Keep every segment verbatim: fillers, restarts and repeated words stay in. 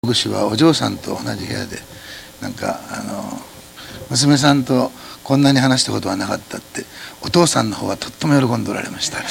牧師はお嬢さんと同じ部屋でなんかあの娘さんとこんなに話したことはなかったってお父さんの方はとっても喜んでおられました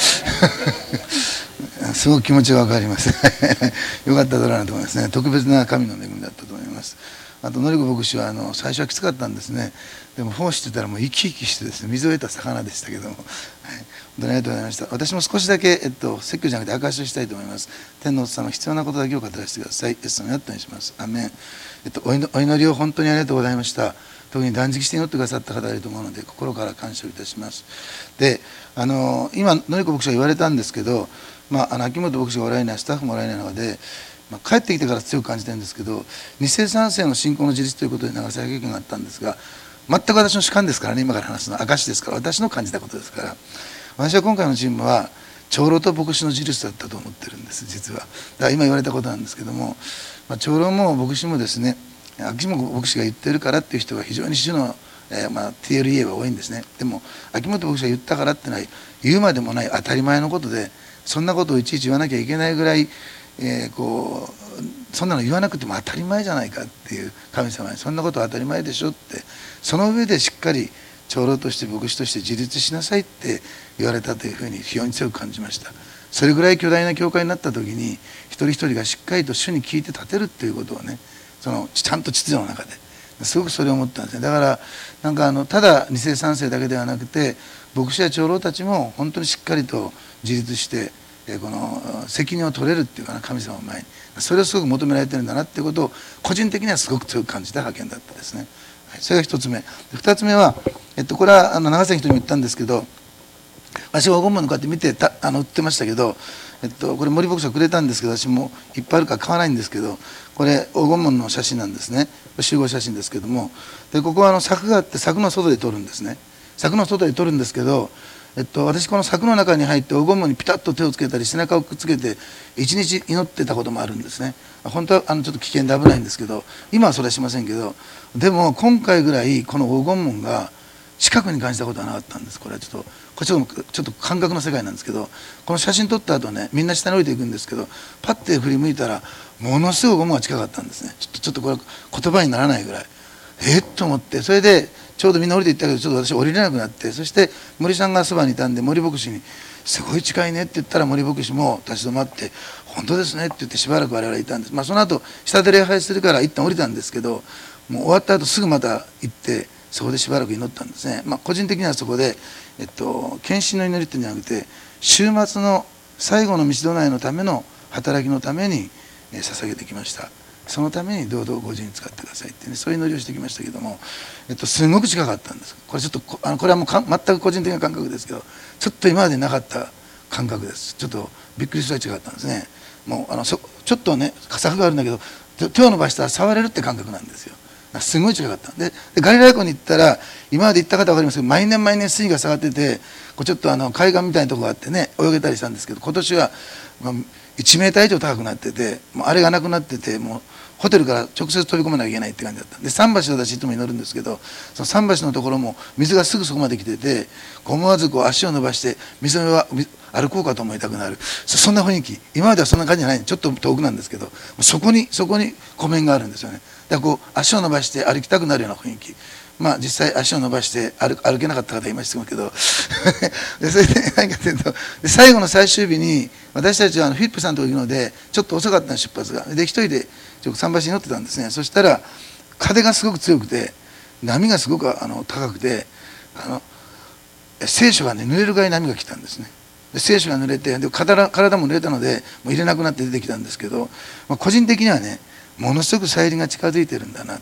すごく気持ちが分かりますよかっただろうなと思いますね。特別な神の恵みだったと思います。あと典子牧師はあの最初はきつかったんですね。でも奉仕してたらもう生き生きしてですね、水を得た魚でしたけども、はい、本当にありがとうございました。私も少しだけ、えっと、説教じゃなくて証しをしたいと思います。天のお父様、必要なことだけを語らせてください。イエス様にあったにします。アーメン。えっと、お祈お祈りを本当にありがとうございました。特に断食して祈ってくださった方がいると思うので心から感謝をいたします。で、あの今典子牧師が言われたんですけど、まあ、あの秋元牧師がおられない、スタッフもおられない中で、まあ、帰ってきてから強く感じてるんですけど、に世三世の信仰の自立ということで長崎経験があったんですが、全く私の主観ですからね、今から話すのは証ですから、私の感じたことですから、私は今回のチームは長老と牧師の自立だったと思ってるんです。実はだから今言われたことなんですけども、まあ、長老も牧師もですね、秋元牧師が言ってるからっていう人が非常に主の、えーまあ、ティーエルイーエー は多いんですね。でも秋元牧師が言ったからってのは言うまでもない当たり前のことで、そんなことをいちいち言わなきゃいけないぐらい、えー、こうそんなの言わなくても当たり前じゃないかっていう、神様にそんなことは当たり前でしょって、その上でしっかり長老として牧師として自立しなさいって言われたというふうに非常に強く感じました。それぐらい巨大な教会になった時に一人一人がしっかりと主に聞いて立てるっていうことをね、そのちゃんと秩序の中ですごくそれを思ったんですね。だからなんかあのただに世さん世だけではなくて、牧師や長老たちも本当にしっかりと自立してこの責任を取れるっていうかな、神様の前にそれをすごく求められてるんだなっていうことを個人的にはすごく強く感じた派遣だったですね。それが一つ目。二つ目は、えっと、これはあの長崎の人にも言ったんですけど、私は黄金門のこうやって見てたあの売ってましたけど、えっと、これ森牧師がくれたんですけど、私もいっぱいあるから買わないんですけど、これ黄金門の写真なんですね。集合写真ですけども、でここはあの柵があって柵の外で撮るんですね。柵の外で撮るんですけど、えっと、私この柵の中に入って黄金門にピタッと手をつけたり背中をくっつけて一日祈ってたこともあるんですね。本当はあのちょっと危険で危ないんですけど、今はそれはしませんけど、でも今回ぐらいこの黄金門が近くに感じたことはなかったんです。これはちょっとこれちょっとちょっと感覚の世界なんですけど、この写真撮った後ね、みんな下に降りていくんですけど、パッて振り向いたらものすごい黄金門が近かったんですね。ちょっとちょっとこれ言葉にならないぐらいえっと思って、それでちょうどみんな降りていったけどちょっと私降りれなくなって、そして森さんがそばにいたんで森牧師に「すごい近いね」って言ったら、森牧師も立ち止まって「本当ですね」って言ってしばらく我々いたんです。まあその後下で礼拝するから一旦降りたんですけど、もう終わった後すぐまた行ってそこでしばらく祈ったんですね。まあ個人的にはそこで、えっと、献身の祈りっていうんじゃなくて、週末の最後の道どなりのための働きのために捧げてきました。そのために堂々ご自由に使ってくださいって、ね、そういう祈りをしてきましたけども、えっと、すごく近かったんです。これちょっとあのこれはもうか全く個人的な感覚ですけど、ちょっと今までなかった感覚です。ちょっとびっくりするぐらい違ったんですね。もうあのそちょっとね柵があるんだけど手を伸ばしたら触れるって感覚なんですよ。すごい近かった。ででガリラヤ湖に行ったら、今まで行った方は分かりますけど、毎年毎年水位が下がってて、こうちょっとあの海岸みたいなところがあってね、泳げたりしたんですけど、今年は、まあ、いちメーター以上高くなってて、もうあれがなくなってて、もうホテルから直接飛び込まなきゃいけないって感じだった。で桟橋で私いつも祈るんですけど、その桟橋のところも水がすぐそこまで来てて、思わずこう足を伸ばして水の上は歩こうかと思いたくなる、 そ, そんな雰囲気。今まではそんな感じじゃない、ちょっと遠くなんですけど、そこにそこに湖面があるんですよね。だからこう足を伸ばして歩きたくなるような雰囲気。まあ実際足を伸ばして歩歩けなかった方いましたけどでそれで何かというと、で最後の最終日に私たちはあのフィリップさんとこ行くのでちょっと遅かったの、出発が。で一人で桟橋に乗ってたんですね。そしたら風がすごく強くて波がすごくあの高くて、あの聖書がね濡れるぐらい波が来たんですね。で聖書が濡れて、で 体, 体も濡れたのでもう入れなくなって出てきたんですけど、まあ、個人的にはねものすごく再臨が近づいてるんだなって。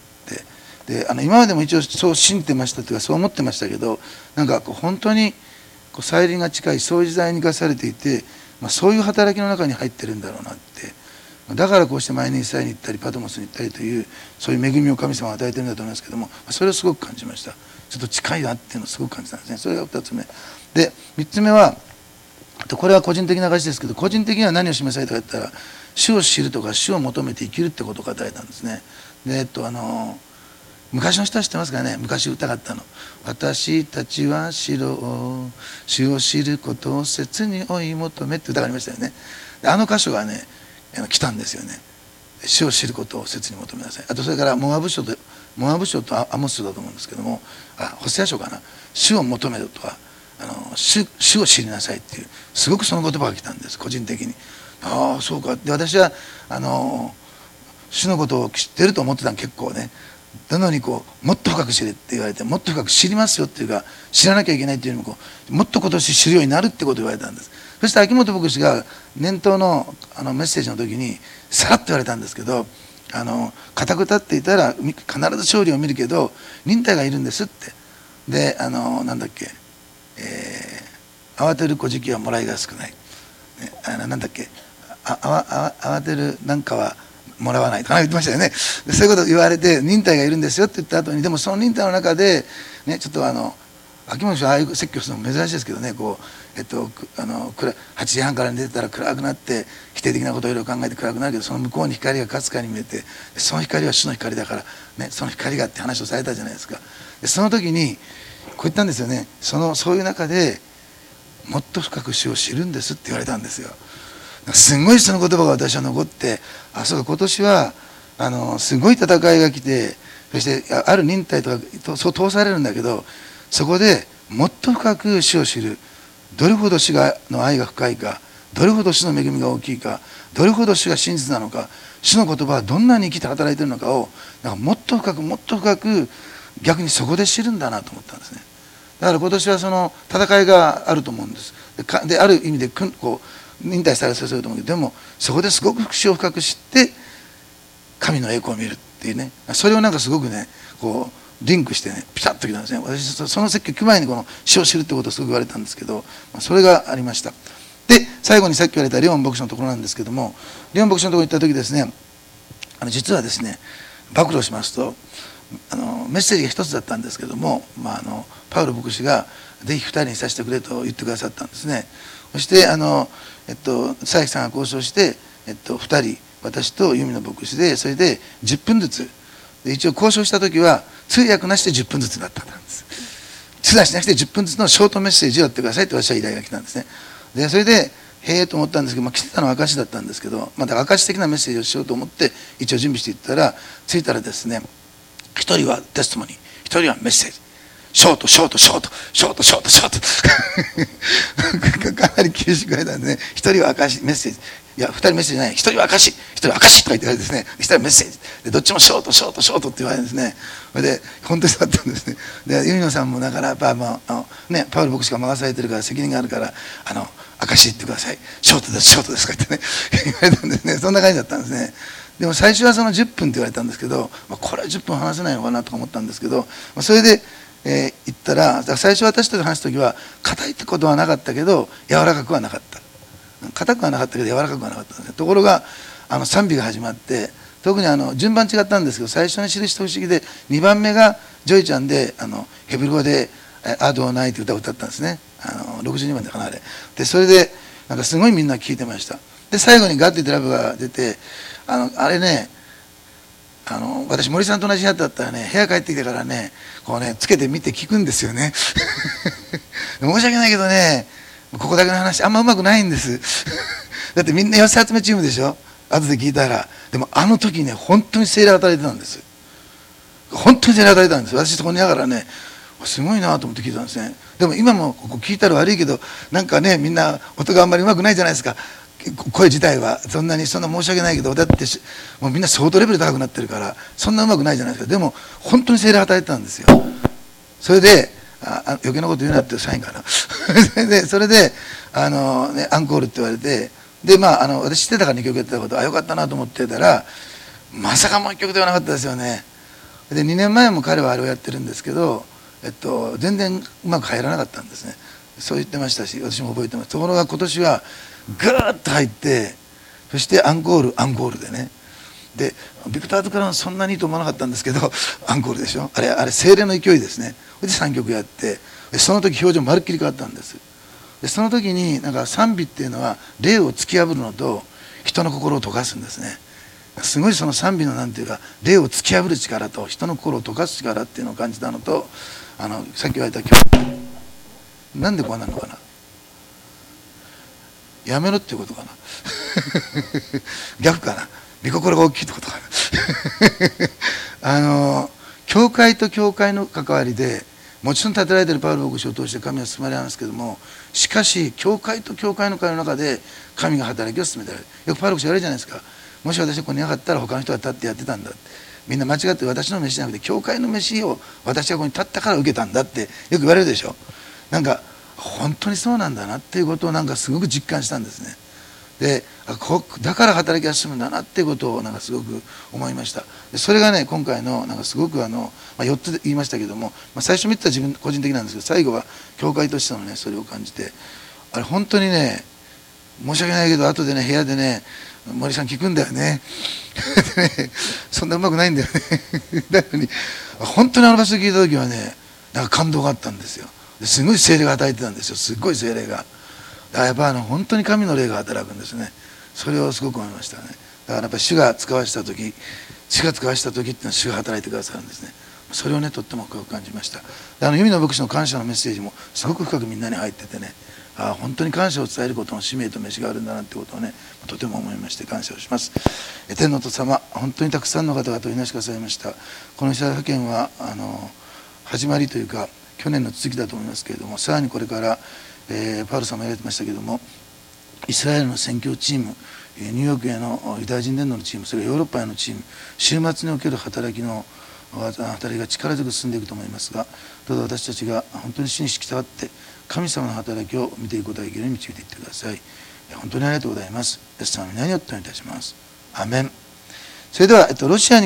であの今までも一応そう信じてましたというかそう思ってましたけど、なんかこう本当にこう再臨が近い、そういう時代に生かされていて、まあ、そういう働きの中に入ってるんだろうなって。だからこうして毎年イスラエルに行ったりパトモスに行ったりという、そういう恵みを神様が与えてるんだと思いますけども、それをすごく感じました。ちょっと近いなっていうのをすごく感じたんですね。それがふたつめで、みっつめはこれは個人的な話ですけど、個人的には何を示されたかと言ったら、主を知るとか主を求めて生きるってことを語られたんですね。でえっとあの昔の人は知ってますかね。昔歌があったの。私たちは知ろう、主を知ることを切に追い求めって歌がありましたよね。であの箇所がね来たんですよね。 主を知ることを切に求めなさい。あとそれからモアブ書とモアブ書とアモス書だと思うんですけども、あホセア書かな、主を求めるとはあの 主, 主を知りなさいっていう、すごくその言葉が来たんです、個人的に。ああそうか。で私はあの主のことを知ってると思ってたの結構ね。なのにこうもっと深く知れって言われて、もっと深く知りますよっていうか、知らなきゃいけないっていうのもこうもっと今年知るようになるってことを言われたんです。そして秋元牧師が年頭 の, あのメッセージの時にさらっと言われたんですけど、あの固く立っていたら必ず勝利を見るけど忍耐がいるんですって。であのなんだっけ、えー、慌てる小じはもらいが少ない、ね、あのなんだっけ、あああ慌てるなんかはもらわないとか言ってましたよね。そういうことを言われて忍耐がいるんですよって言った後に、でもその忍耐の中で、ね、ちょっとあの秋元氏はああいう説教するのも珍しいですけどね、こう、えっと、あのはちじはんから寝てたら暗くなって否定的なことをいろいろ考えて暗くなるけど、その向こうに光がかすかに見えて、その光は主の光だから、ね、その光がって話をされたじゃないですか。でその時にこう言ったんですよね。そのそういう中でもっと深く主を知るんですって言われたんですよ。すごいその言葉が私は残って、あそうか今年はあのすごい戦いが来て、そしてある忍耐とかそう通されるんだけど、そこでもっと深く主を知る、どれほど主がの愛が深いか、どれほど主の恵みが大きいか、どれほど主が真実なのか、主の言葉はどんなに生きて働いているのかをなんかもっと深くもっと深く逆にそこで知るんだなと思ったんですね。だから今年はその戦いがあると思うんです。で, である意味でこう忍耐したらそうすると思うけど、でもそこですごく主を深く知って神の栄光を見るっていうね、それをなんかすごくねこうリンクしてねピタッときたんですね。私その説教聞く前にこの主を知るってことをすごく言われたんですけど、それがありました。で最後にさっき言われたリオン牧師のところなんですけども、リオン牧師のところに行った時ですね、あの実はですね暴露しますと、あのメッセージが一つだったんですけども、まあ、あのパウロ牧師がぜひ二人にさせてくれと言ってくださったんですね。そしてあの、えっと、佐々木さんが交渉して、えっと、ふたり私と由美の牧師で、それでじゅっぷんずつで、一応交渉した時は通訳なしでじゅっぷんずつだったんです。通訳なしでじゅっぷんずつのショートメッセージをやってくださいって私は依頼が来たんですね。でそれでへえと思ったんですけど、まあ、来てたのは証だったんですけど、また証的なメッセージをしようと思って一応準備していったら、着いたらですね、一人はテストモニー、一人はメッセージ、ショートショートショートショートショートショートかなり厳しく言われたんでね、一人は証メッセージ、いや二人メッセージじゃない、一人は証、一人は証とか言って言われてですね、一人はメッセージで、どっちもショートショートショートって言われるんですね。それで本当にそうだったんですね。で由美野さんもだからやっぱ、まあ、あのねパウル牧師が任されてるから責任があるから、あの証言ってください、ショートですショートですか言ってね言われたんですね。そんな感じだったんですね。でも最初はそのじゅっぷんって言われたんですけど、まあ、これはじゅっぷん話せないのかなとか思ったんですけど、まあ、それで、えー、言ったら、最初私と話す時は硬いってことはなかったけど柔らかくはなかった、硬くはなかったけど柔らかくはなかったんですね。ところがあの賛美が始まって、特にあの順番違ったんですけど、最初に印と不思議でにばんめがジョイちゃんで、あのヘブル語で「アドナイ」って歌を歌ったんですね。あのろくじゅうにばんでかなあれで、それでなんかすごいみんな聴いてました。で最後に「ガッディってラブ」が出て、あのあれね、あの私森さんと同じ部屋だったらね、部屋帰ってきてからねこうねつけて見て聞くんですよね申し訳ないけどね、ここだけの話あんまうまくないんですだってみんな寄せ集めチームでしょ、後で聞いたら。でもあの時ね本当に精霊働いてたんです。本当に精霊働いてたんです。私そこにいながらねすごいなと思って聞いたんですね。でも今もここ聞いたら悪いけど、なんかねみんな音があんまりうまくないじゃないですか。声自体はそんなにそんな申し訳ないけど、だってもうみんな相当レベル高くなってるからそんなうまくないじゃないですか。でも本当に精霊働いてたんですよ。それであ余計なこと言うなってサインかなでそれであの、ね、アンコールって言われて、でまああの私知ってたからにきょくやってたことはよかったなと思ってたら、まさかもういっきょくではなかったですよね。でにねんまえも彼はあれをやってるんですけど、えっと、全然うまく入らなかったんですね。そう言ってましたし私も覚えてます。ところが今年はグーッと入って、そしてアンコールアンコールでね、でビクターズからはそんなにいいと思わなかったんですけどアンコールでしょ、あれあれ精霊の勢いですね。でさんきょくやって、その時表情まるっきり変わったんです。でその時になんか賛美っていうのは霊を突き破るのと人の心を溶かすんですね。すごいその賛美のなんていうか霊を突き破る力と人の心を溶かす力っていうのを感じたのと、あのさっき言われた今日なんでこうなるのかな、やめろっていうことかな逆かな、 御心が大きいってことかなあの教会と教会の関わりでもちろん立てられているパウロ牧師を通して神は進まれますけども、しかし教会と教会の会の中で神が働きを進めてられる。よくパウロ牧師言われるじゃないですか。もし私がここにいなかったら他の人が立ってやってたんだ、みんな間違って私の飯じゃなくて教会の飯を私がここに立ったから受けたんだってよく言われるでしょ。なんか本当にそうなんだなっていうことをなんかすごく実感したんですね。でこだから働きが進むんだなっていうことをなんかすごく思いました。でそれがね今回のなんかすごくあの、まあ、よっつ言いましたけども、まあ、最初見てた自分個人的なんですけど、最後は教会としてのねそれを感じて、あれ本当にね申し訳ないけど後でね部屋でね森さん聞くんだよねでねそんなうまくないんだよねだのに本当にあの場所で聞いた時はねなんか感動があったんですよ。ですごい聖霊が与えてたんですよ。すっごい聖霊が。だからやっぱあの本当に神の霊が働くんですね。それをすごく思いましたね。だからやっぱり主が使わした時主が使わした時っていうのは主が働いてくださるんですね。それをねとっても深く感じました。であの弓野牧師の感謝のメッセージもすごく深くみんなに入っててね、あ本当に感謝を伝えることの使命と飯があるんだなってことをねとても思いまして感謝をします。天の父様、本当にたくさんの方々を祈しくださいました。このイスラエル派遣はあの始まりというか去年の続きだと思いますけれども、さらにこれから、えー、パウロさんも言われてましたけれども、イスラエルの宣教チーム、ニューヨークへのユダヤ人伝道のチーム、それからヨーロッパへのチーム、週末における働きの働きが力強く進んでいくと思いますが、どうぞ私たちが本当に主に引き触って神様の働きを見ていくことができるように導いていってください。本当にありがとうございます。イエス様の皆によってお願いいたします。アメン。それでは、えっと、ロシアに